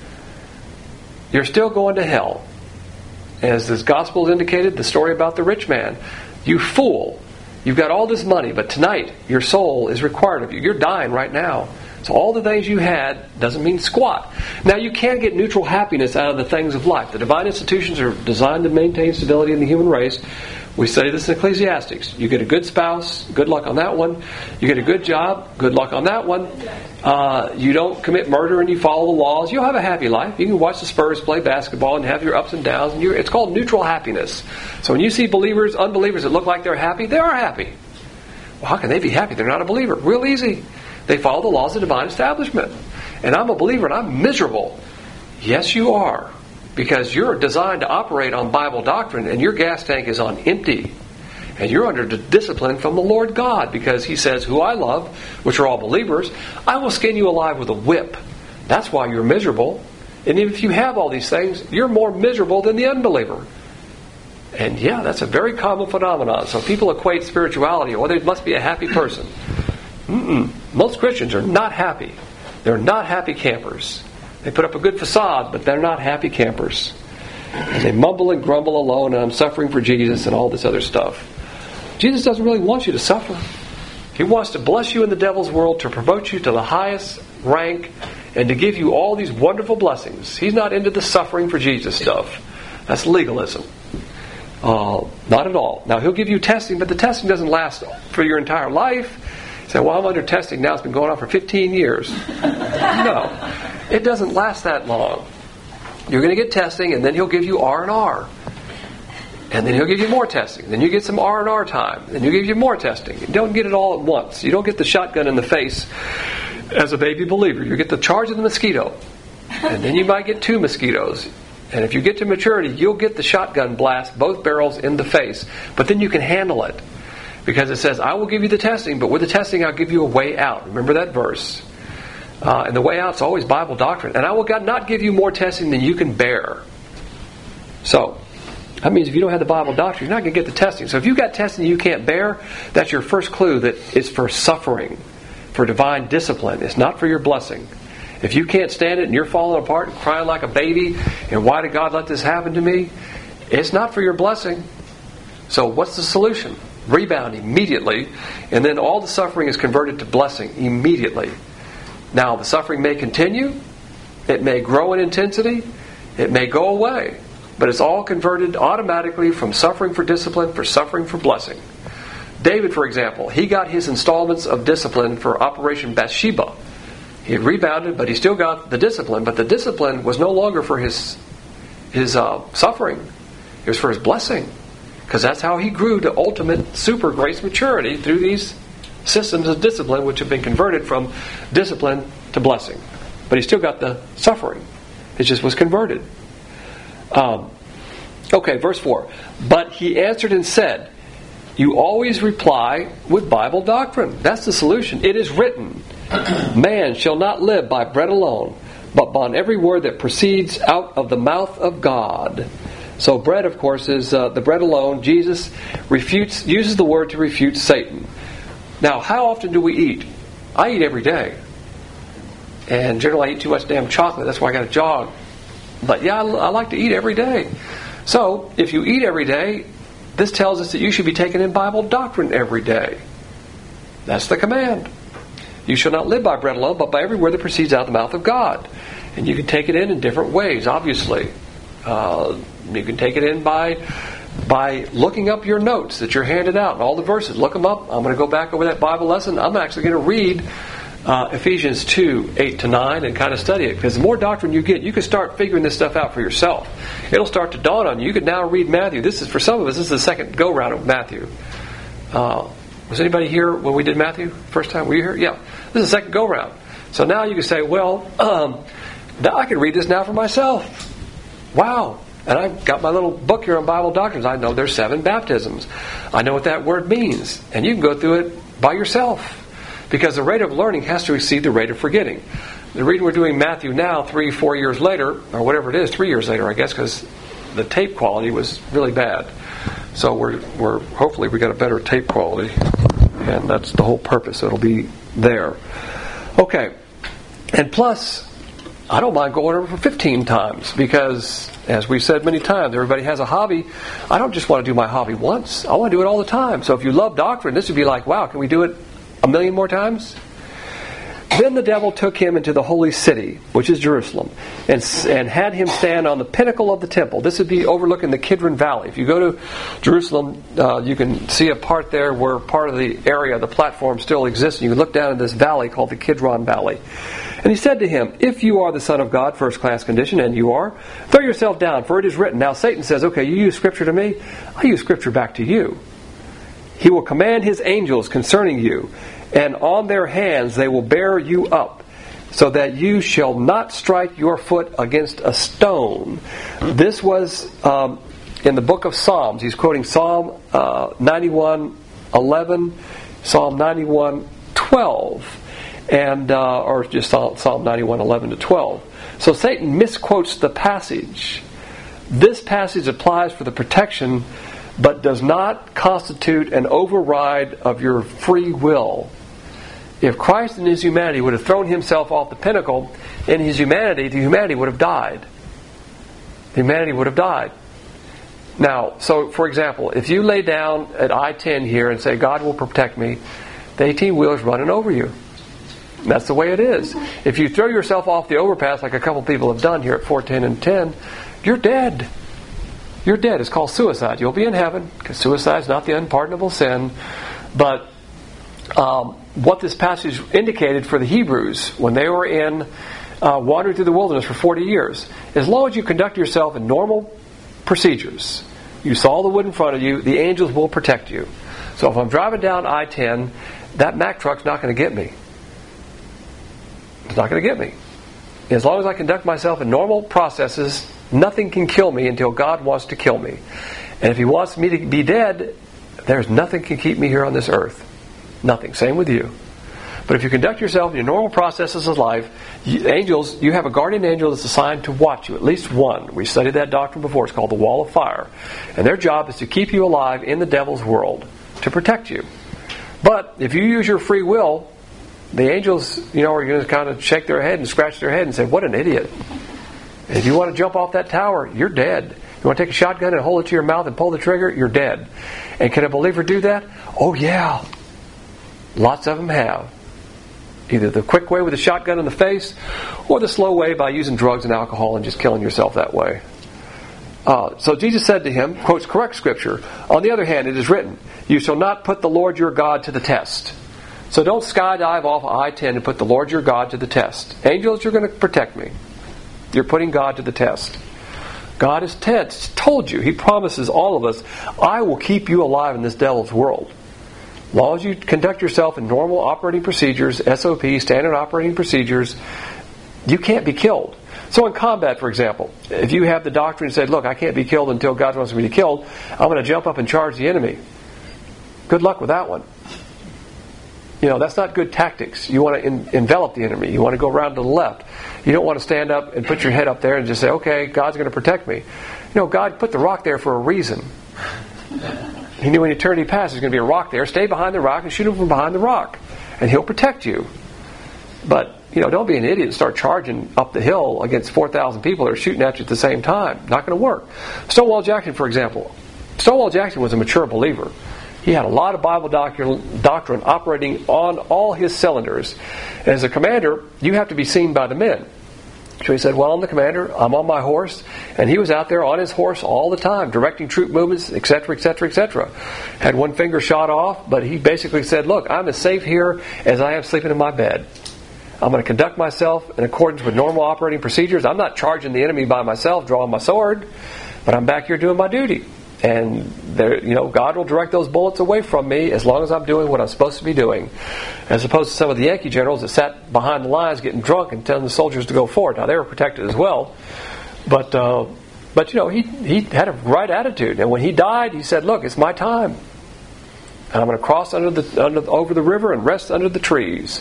You're still going to hell. As this gospel indicated, the story about the rich man. You fool! You've got all this money, but tonight your soul is required of you. You're dying right now. So all the things you had doesn't mean squat. Now you can get neutral happiness out of the things of life. The divine institutions are designed to maintain stability in the human race. We study this in Ecclesiastics. You get a good spouse, good luck on that one. You get a good job, good luck on that one. You don't commit murder and you follow the laws, you'll have a happy life. You can watch the Spurs play basketball and have your ups and downs. And it's called neutral happiness. So when you see believers, unbelievers that look like they're happy, they are happy. Well, how can they be happy? They're not a believer. Real easy. They follow the laws of divine establishment. And I'm a believer and I'm miserable. Yes, you are. Because you're designed to operate on Bible doctrine and your gas tank is on empty. And you're under discipline from the Lord God, because He says, who I love, which are all believers, I will skin you alive with a whip. That's why you're miserable. And if you have all these things, you're more miserable than the unbeliever. And yeah, that's a very common phenomenon. So people equate spirituality, they must be a happy person. Most Christians are not happy. They're not happy campers. They put up a good facade, but they're not happy campers. And they mumble and grumble alone, and I'm suffering for Jesus and all this other stuff. Jesus doesn't really want you to suffer. He wants to bless you in the devil's world, to promote you to the highest rank, and to give you all these wonderful blessings. He's not into the suffering for Jesus stuff. That's legalism. Not at all. Now, He'll give you testing, but the testing doesn't last for your entire life. You say, well, I'm under testing now. It's been going on for 15 years. No. It doesn't last that long. You're going to get testing, and then He'll give you R&R. And then He'll give you more testing. Then you get some R&R time. Then He'll give you more testing. You don't get it all at once. You don't get the shotgun in the face as a baby believer. You get the charge of the mosquito. And then you might get 2 mosquitoes. And if you get to maturity, you'll get the shotgun blast, both barrels in the face. But then you can handle it. Because it says, I will give you the testing, but with the testing I'll give you a way out. Remember that verse. And the way out is always Bible doctrine. And I will not give you more testing than you can bear. So, that means if you don't have the Bible doctrine, you're not going to get the testing. So if you've got testing you can't bear, that's your first clue that it's for suffering, for divine discipline. It's not for your blessing. If you can't stand it and you're falling apart and crying like a baby, and why did God let this happen to me? It's not for your blessing. So what's the solution? Rebound immediately, and then all the suffering is converted to blessing immediately. Now, the suffering may continue, it may grow in intensity, it may go away, but it's all converted automatically from suffering for discipline for suffering for blessing. David, for example, he got his installments of discipline for Operation Bathsheba. He had rebounded, but he still got the discipline, but the discipline was no longer for his suffering. It was for his blessing. Because that's how he grew to ultimate super grace maturity through these systems of discipline which have been converted from discipline to blessing. But he still got the suffering. It just was converted. Okay, verse 4. But he answered and said, you always reply with Bible doctrine. That's the solution. It is written, man shall not live by bread alone, but by every word that proceeds out of the mouth of God. So bread, of course, is the bread alone. Jesus uses the word to refute Satan. Now, how often do we eat? I eat every day. And generally I eat too much damn chocolate. That's why I got to jog. But yeah, I like to eat every day. So, if you eat every day, this tells us that you should be taking in Bible doctrine every day. That's the command. You shall not live by bread alone, but by every word that proceeds out of the mouth of God. And you can take it in different ways, obviously. You can take it in by looking up your notes that you're handed out and all the verses. Look them up. I'm going to go back over that Bible lesson. I'm actually going to read Ephesians 2, 8-9 and kind of study it. Because the more doctrine you get, you can start figuring this stuff out for yourself. It'll start to dawn on you. You can now read Matthew. This is, for some of us, this is the second go-round of Matthew. Was anybody here when we did Matthew? First time? Were you here? Yeah. This is the second go-round. So now you can say, well, now I can read this now for myself. Wow. And I've got my little book here on Bible doctrines. I know there's 7 baptisms. I know what that word means. And you can go through it by yourself. Because the rate of learning has to exceed the rate of forgetting. The reason we're doing Matthew now, 3-4 years later, or whatever it is, 3 years later, I guess, because the tape quality was really bad. So we're hopefully we got a better tape quality. And that's the whole purpose. It'll be there. Okay. And plus, I don't mind going over for 15 times because, as we've said many times, everybody has a hobby. I don't just want to do my hobby once. I want to do it all the time. So if you love doctrine, this would be like, wow, can we do it 1,000,000 more times? Then the devil took him into the holy city, which is Jerusalem, and had him stand on the pinnacle of the temple. This would be overlooking the Kidron Valley. If you go to Jerusalem, you can see a part there where part of the area, the platform, still exists. You can look down in this valley called the Kidron Valley. And he said to him, if you are the Son of God, first class condition, and you are, throw yourself down, for it is written. Now Satan says, okay, you use Scripture to me, I use Scripture back to you. He will command His angels concerning you, and on their hands they will bear you up, so that you shall not strike your foot against a stone. This was in the book of Psalms. He's quoting Psalm 91:11, Psalm 91:12, and or just Psalm 91:11-12. So Satan misquotes the passage. This passage applies for the protection, but does not constitute an override of your free will. If Christ in His humanity would have thrown Himself off the pinnacle, in His humanity, the humanity would have died. The humanity would have died. Now, so for example, if you lay down at I-10 here and say, God will protect me, the 18-wheeler's running over you. And that's the way it is. If you throw yourself off the overpass, like a couple people have done here at 410 and 10, you're dead. You're dead. It's called suicide. You'll be in heaven, because suicide is not the unpardonable sin. But what this passage indicated for the Hebrews when they were in wandering through the wilderness for 40 years, as long as you conduct yourself in normal procedures, you saw the wood in front of you, the angels will protect you. So if I'm driving down I-10, that Mack truck's not going to get me. It's not going to get me. As long as I conduct myself in normal processes, nothing can kill me until God wants to kill me. And if He wants me to be dead, there's nothing can keep me here on this earth. Nothing. Same with you. But if you conduct yourself in your normal processes of life, angels, you have a guardian angel that's assigned to watch you, at least one. We studied that doctrine before. It's called the wall of fire. And their job is to keep you alive in the devil's world, to protect you. But if you use your free will, the angels, are going to kind of shake their head and scratch their head and say, what an idiot. If you want to jump off that tower, you're dead. You want to take a shotgun and hold it to your mouth and pull the trigger, you're dead. And can a believer do that? Oh, yeah. Lots of them have. Either the quick way with a shotgun in the face, or the slow way by using drugs and alcohol and just killing yourself that way. So Jesus said to him, quotes correct Scripture, on the other hand, it is written, you shall not put the Lord your God to the test. So don't skydive off I-10 and put the Lord your God to the test. Angels, you're going to protect me. You're putting God to the test. God has told you, He promises all of us, I will keep you alive in this devil's world. As long as you conduct yourself in normal operating procedures, SOP, standard operating procedures, you can't be killed. So in combat, for example, if you have the doctrine and say, look, I can't be killed until God wants me to be killed, I'm going to jump up and charge the enemy. Good luck with that one. That's not good tactics. You want to envelop the enemy. You want to go around to the left. You don't want to stand up and put your head up there and just say, okay, God's going to protect me. God put the rock there for a reason. He knew when eternity passes there's going to be a rock there. Stay behind the rock and shoot him from behind the rock. And He'll protect you. But, don't be an idiot and start charging up the hill against 4,000 people that are shooting at you at the same time. Not going to work. Stonewall Jackson, for example. Stonewall Jackson was a mature believer. He had a lot of Bible doctrine operating on all his cylinders. As a commander, you have to be seen by the men. So he said, well, I'm the commander, I'm on my horse, and he was out there on his horse all the time, directing troop movements, etc., etc., etc. Had one finger shot off, but he basically said, look, I'm as safe here as I am sleeping in my bed. I'm going to conduct myself in accordance with normal operating procedures. I'm not charging the enemy by myself, drawing my sword, but I'm back here doing my duty. And there, God will direct those bullets away from me as long as I'm doing what I'm supposed to be doing. As opposed to some of the Yankee generals that sat behind the lines getting drunk and telling the soldiers to go forward. Now, they were protected as well. But he had a right attitude. And when he died, he said, look, it's my time. And I'm going to cross over the river and rest under the trees.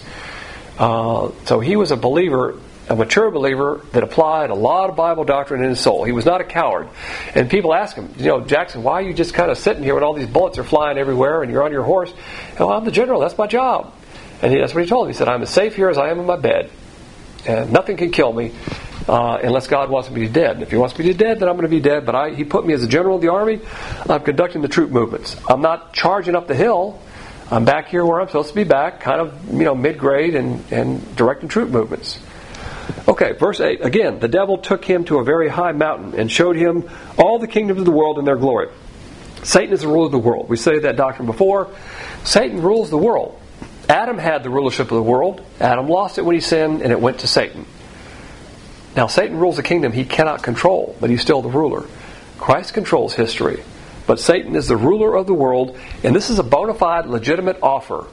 So he was a believer, a mature believer that applied a lot of Bible doctrine in his soul. He was not a coward. And people ask him, Jackson, why are you just kind of sitting here when all these bullets are flying everywhere and you're on your horse? Well, I'm the general. That's my job. And that's what he told him. He said, I'm as safe here as I am in my bed. And nothing can kill me unless God wants me to be dead. And if He wants me to be dead, then I'm going to be dead. But He put me as a general of the army. I'm conducting the troop movements. I'm not charging up the hill. I'm back here where I'm supposed to be back, kind of, mid-grade and directing troop movements. Okay, verse 8. Again, the devil took him to a very high mountain and showed him all the kingdoms of the world and their glory. Satan is the ruler of the world. We studied that doctrine before. Satan rules the world. Adam had the rulership of the world. Adam lost it when he sinned, and it went to Satan. Now, Satan rules a kingdom he cannot control, but he's still the ruler. Christ controls history, but Satan is the ruler of the world, and this is a bona fide, legitimate offer.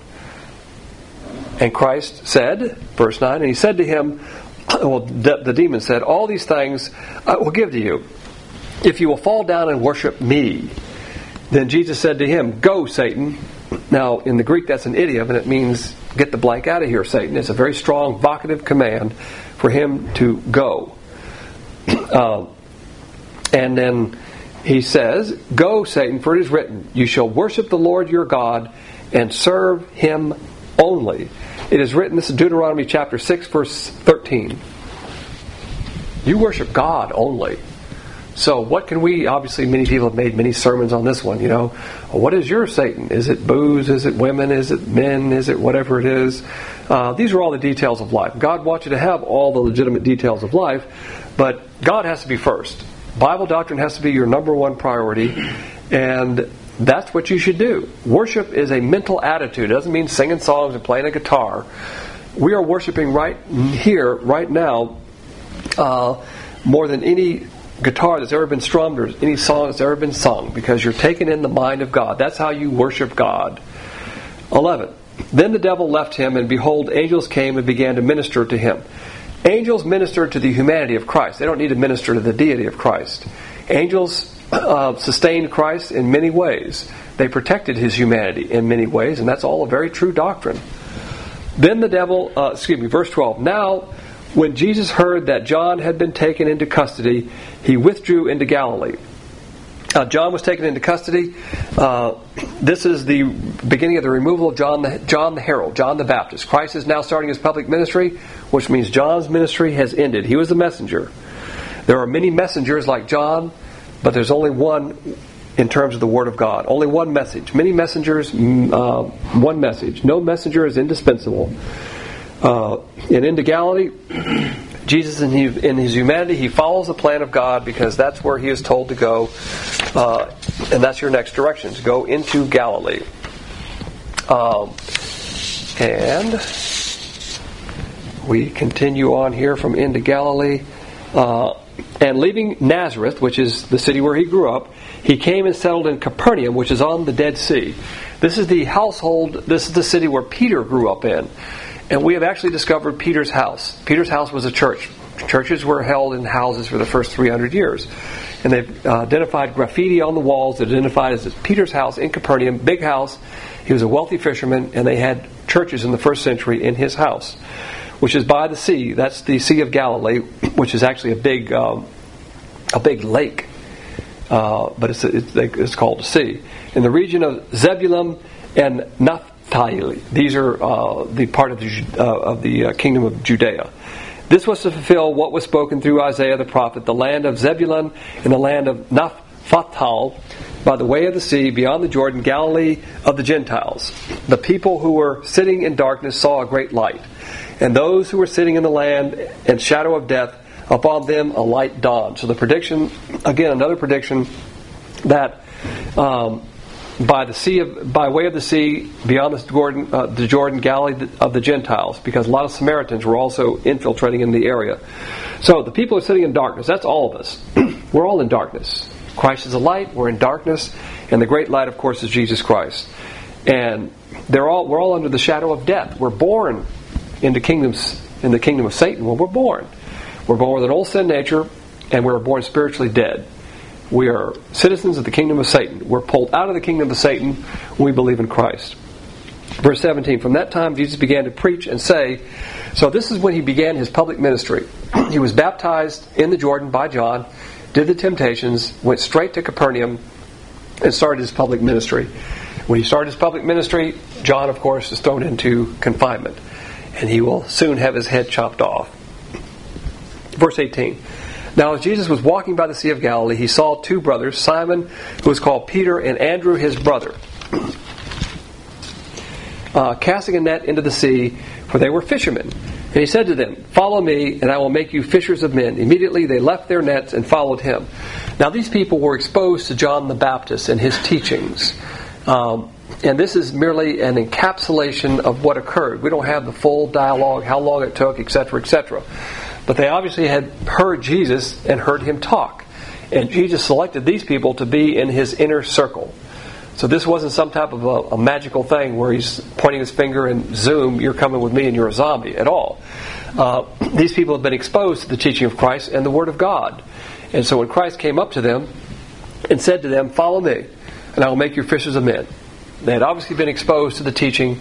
And Christ said, verse 9, and He said to him, the demon said, all these things I will give to you, if you will fall down and worship me. Then Jesus said to him, go, Satan. Now, in the Greek, that's an idiom, and it means, get the blank out of here, Satan. It's a very strong vocative command for him to go. And then he says, go, Satan, for it is written, you shall worship the Lord your God and serve Him only. It is written, this is Deuteronomy chapter 6, verse 13. You worship God only. So what can we, obviously many people have made many sermons on this one, What is your Satan? Is it booze? Is it women? Is it men? Is it whatever it is? These are all the details of life. God wants you to have all the legitimate details of life, but God has to be first. Bible doctrine has to be your number one priority, and that's what you should do. Worship is a mental attitude. It doesn't mean singing songs and playing a guitar. We are worshiping right here, right now, more than any guitar that's ever been strummed or any song that's ever been sung, because you're taking in the mind of God. That's how you worship God. 11. Then the devil left him, and behold, angels came and began to minister to him. Angels minister to the humanity of Christ. They don't need to minister to the deity of Christ. Angels sustained Christ in many ways. They protected His humanity in many ways, and that's all a very true doctrine. Then the devil, verse 12. Now, when Jesus heard that John had been taken into custody, he withdrew into Galilee. John was taken into custody. This is the beginning of the removal of John the Herald, John the Baptist. Christ is now starting his public ministry, which means John's ministry has ended. He was the messenger. There are many messengers like John, but there's only one in terms of the Word of God. Only one message. Many messengers, one message. No messenger is indispensable. And into Galilee, Jesus in his humanity, he follows the plan of God because that's where he is told to go. And that's your next direction, to go into Galilee. And we continue on here from into Galilee. And leaving Nazareth, which is the city where he grew up, he came and settled in Capernaum, which is on the Dead Sea. This is the city where Peter grew up in. And we have actually discovered Peter's house. Peter's house was a church. Churches were held in houses for the first 300 years. And they've identified graffiti on the walls that identified as Peter's house in Capernaum, big house. He was a wealthy fisherman, and they had churches in the first century in his house, which is by the sea. That's the Sea of Galilee, which is actually a big lake, but it's called a sea. In the region of Zebulun and Naphtali, these are the part of the kingdom of Judea. This was to fulfill what was spoken through Isaiah the prophet, the land of Zebulun and the land of Naphtali, by the way of the sea, beyond the Jordan, Galilee of the Gentiles. The people who were sitting in darkness saw a great light, and those who were sitting in the land and shadow of death, upon them a light dawned. So the prediction, again, another prediction that by way of the sea, beyond the Jordan, Galilee of the Gentiles, because a lot of Samaritans were also infiltrating in the area. So the people are sitting in darkness. That's all of us. We're all in darkness. Christ is a light. We're in darkness, and the great light, of course, is Jesus Christ. And we're all under the shadow of death. We're born in the kingdom of Satan. When we're born with an old sin nature, and we're born spiritually dead. We are citizens of the kingdom of Satan. We're pulled out of the kingdom of Satan when we believe in Christ. Verse 17, from that time Jesus began to preach and say, so this is when he began his public ministry. He was baptized in the Jordan by John, did the temptations, went straight to Capernaum, and started his public ministry. When he started his public ministry, John, of course, is thrown into confinement, and he will soon have his head chopped off. Verse 18, now as Jesus was walking by the Sea of Galilee, he saw two brothers, Simon, who was called Peter, and Andrew his brother, casting a net into the sea, for they were fishermen. And he said to them, follow me, and I will make you fishers of men. Immediately they left their nets and followed him. Now these people were exposed to John the Baptist and his teachings. And this is merely an encapsulation of what occurred. We don't have the full dialogue, how long it took, etc., etc. But they obviously had heard Jesus and heard him talk. And Jesus selected these people to be in his inner circle. So this wasn't some type of a magical thing where he's pointing his finger and zoom, you're coming with me and you're a zombie at all. These people have been exposed to the teaching of Christ and the Word of God. And so when Christ came up to them and said to them, follow me, and I will make you fishers of men. They had obviously been exposed to the teaching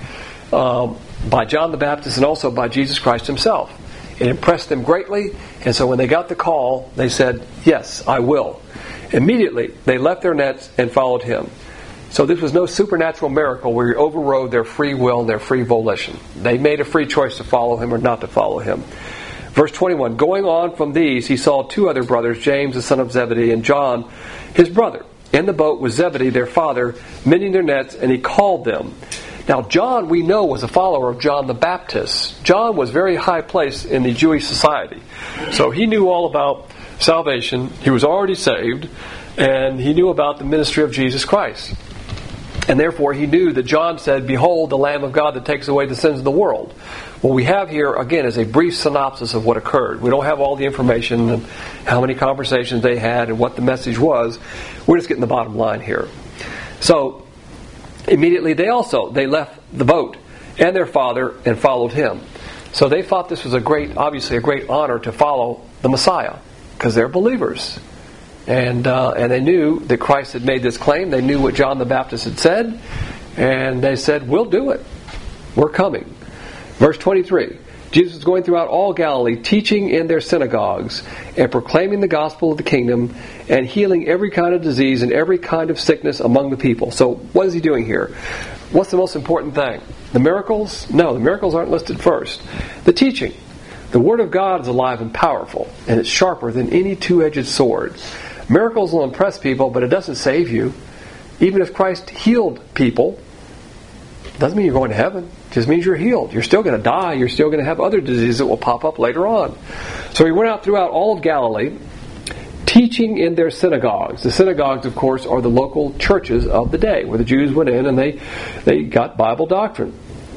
by John the Baptist and also by Jesus Christ himself. It impressed them greatly, and so when they got the call, they said, yes, I will. Immediately, they left their nets and followed him. So this was no supernatural miracle where he overrode their free will and their free volition. They made a free choice to follow him or not to follow him. Verse 21, going on from these, he saw two other brothers, James the son of Zebedee and John his brother, in the boat with Zebedee their father, mending their nets, and he called them. Now John, we know, was a follower of John the Baptist. John was very high placed in the Jewish society. So he knew all about salvation. He was already saved, and he knew about the ministry of Jesus Christ. And therefore he knew that John said, behold, the Lamb of God that takes away the sins of the world. What we have here, again, is a brief synopsis of what occurred. We don't have all the information and how many conversations they had and what the message was. We're just getting the bottom line here. So, immediately they left the boat and their father and followed him. So they thought this was obviously a great honor to follow the Messiah, because they're believers. And they knew that Christ had made this claim. They knew what John the Baptist had said. And they said, we'll do it. We're coming. Verse 23. Jesus was going throughout all Galilee, teaching in their synagogues, and proclaiming the gospel of the kingdom, and healing every kind of disease and every kind of sickness among the people. So what is he doing here? What's the most important thing? The miracles? No, the miracles aren't listed first. The teaching. The Word of God is alive and powerful, and it's sharper than any two-edged sword. Miracles will impress people, but it doesn't save you. Even if Christ healed people, doesn't mean you're going to heaven. It just means you're healed. You're still going to die. You're still going to have other diseases that will pop up later on. So he went out throughout all of Galilee, teaching in their synagogues. The synagogues, of course, are the local churches of the day, where the Jews went in and they got Bible doctrine.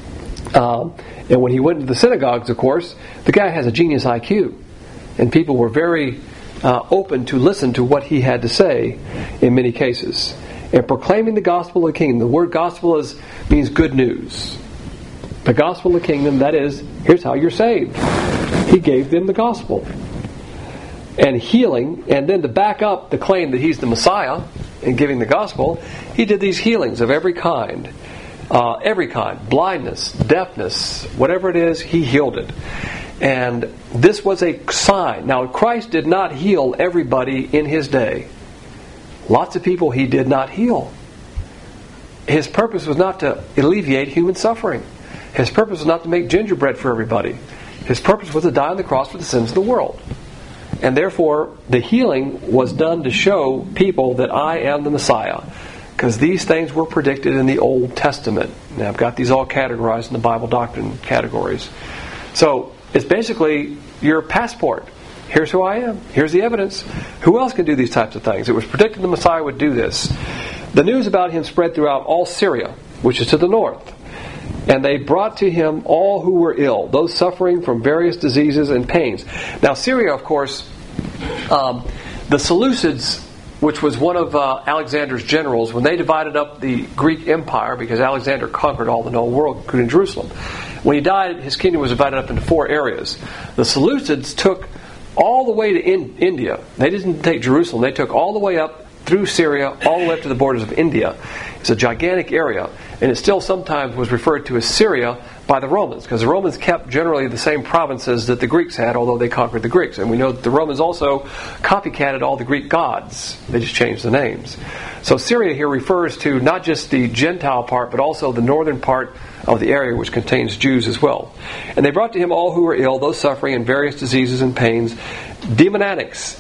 And when he went to the synagogues, of course, the guy has a genius IQ. And people were very open to listen to what he had to say in many cases. And proclaiming the gospel of the kingdom. The word gospel means good news. The gospel of the kingdom, that is, here's how you're saved. He gave them the gospel. And healing, and then to back up the claim that he's the Messiah in giving the gospel, he did these healings of every kind. Blindness, deafness, whatever it is, he healed it. And this was a sign. Now, Christ did not heal everybody in his day. Lots of people he did not heal. His purpose was not to alleviate human suffering. His purpose was not to make gingerbread for everybody. His purpose was to die on the cross for the sins of the world. And therefore, the healing was done to show people that I am the Messiah. Because these things were predicted in the Old Testament. Now, I've got these all categorized in the Bible doctrine categories. So, it's basically your passport. Here's who I am. Here's the evidence. Who else can do these types of things? It was predicted the Messiah would do this. The news about him spread throughout all Syria, which is to the north. And they brought to him all who were ill, those suffering from various diseases and pains. Now, Syria, of course, the Seleucids, which was one of Alexander's generals, when they divided up the Greek Empire, because Alexander conquered all the known world, including Jerusalem. When he died, his kingdom was divided up into 4 areas. The Seleucids took all the way to India. They didn't take Jerusalem. They took all the way up through Syria, all the way up to the borders of India. It's a gigantic area, and it still sometimes was referred to as Syria by the Romans, because the Romans kept generally the same provinces that the Greeks had, although they conquered the Greeks. And we know that the Romans also copycatted all the Greek gods. They just changed the names. So Syria here refers to not just the Gentile part, but also the northern part of the area, which contains Jews as well. And they brought to him all who were ill, those suffering in various diseases and pains, demoniacs.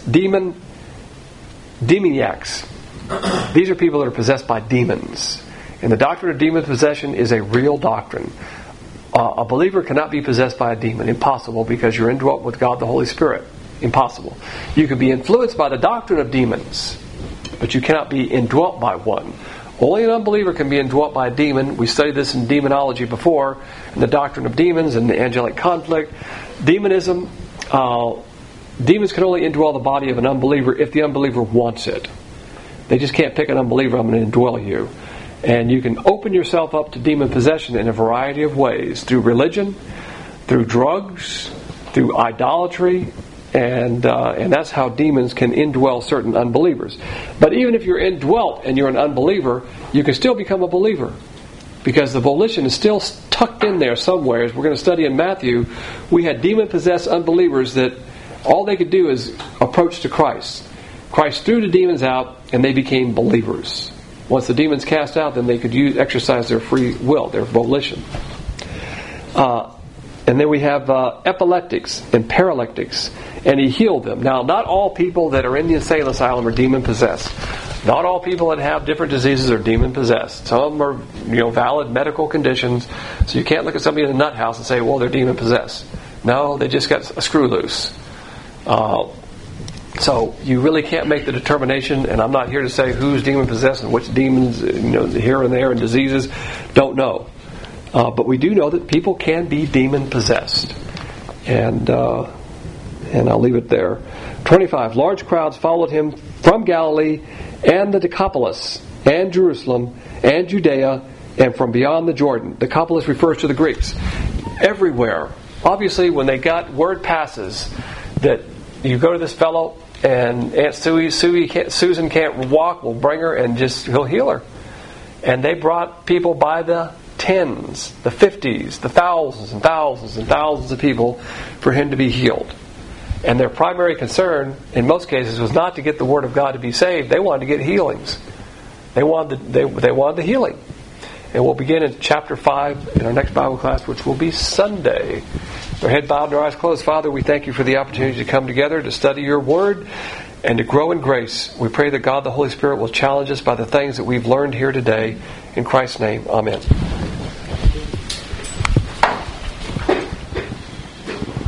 These are people that are possessed by demons. And the doctrine of demon possession is a real doctrine. A believer cannot be possessed by a demon. Impossible, because you're indwelt with God the Holy Spirit. Impossible. You can be influenced by the doctrine of demons, but you cannot be indwelt by one. Only an unbeliever can be indwelt by a demon. We studied this in demonology before, in the doctrine of demons and the angelic conflict. Demonism, demons can only indwell the body of an unbeliever if the unbeliever wants it. They just can't pick an unbeliever, I'm going to indwell you. And you can open yourself up to demon possession in a variety of ways. Through religion, through drugs, through idolatry, and that's how demons can indwell certain unbelievers. But even if you're indwelt and you're an unbeliever, you can still become a believer. Because the volition is still tucked in there somewhere. As we're going to study in Matthew, we had demon-possessed unbelievers that all they could do is approach to Christ. Christ threw the demons out, and they became believers. Once the demons cast out, then they could exercise their free will, their volition. And then we have epileptics and paralytics, and he healed them. Now, not all people that are in the insane asylum are demon-possessed. Not all people that have different diseases are demon-possessed. Some are, valid medical conditions. So you can't look at somebody in a nut house and say, well, they're demon-possessed. No, they just got a screw loose. So you really can't make the determination, and I'm not here to say who's demon-possessed and which demons, here and there, and diseases. Don't know. But we do know that people can be demon-possessed. And I'll leave it there. 25. Large crowds followed him from Galilee and the Decapolis and Jerusalem and Judea and from beyond the Jordan. Decapolis refers to the Greeks. Everywhere. Obviously, when they got word passes that you go to this fellow and Aunt Susan can't walk, we'll bring her and he'll heal her. And they brought people by the tens, the 50s, the thousands and thousands and thousands of people for him to be healed. And their primary concern, in most cases, was not to get the Word of God to be saved. They wanted to get healings. They wanted the healing. And we'll begin in chapter 5 in our next Bible class, which will be Sunday. Our head bowed and our eyes closed. Father, we thank you for the opportunity to come together to study your Word and to grow in grace. We pray that God the Holy Spirit will challenge us by the things that we've learned here today. In Christ's name, amen.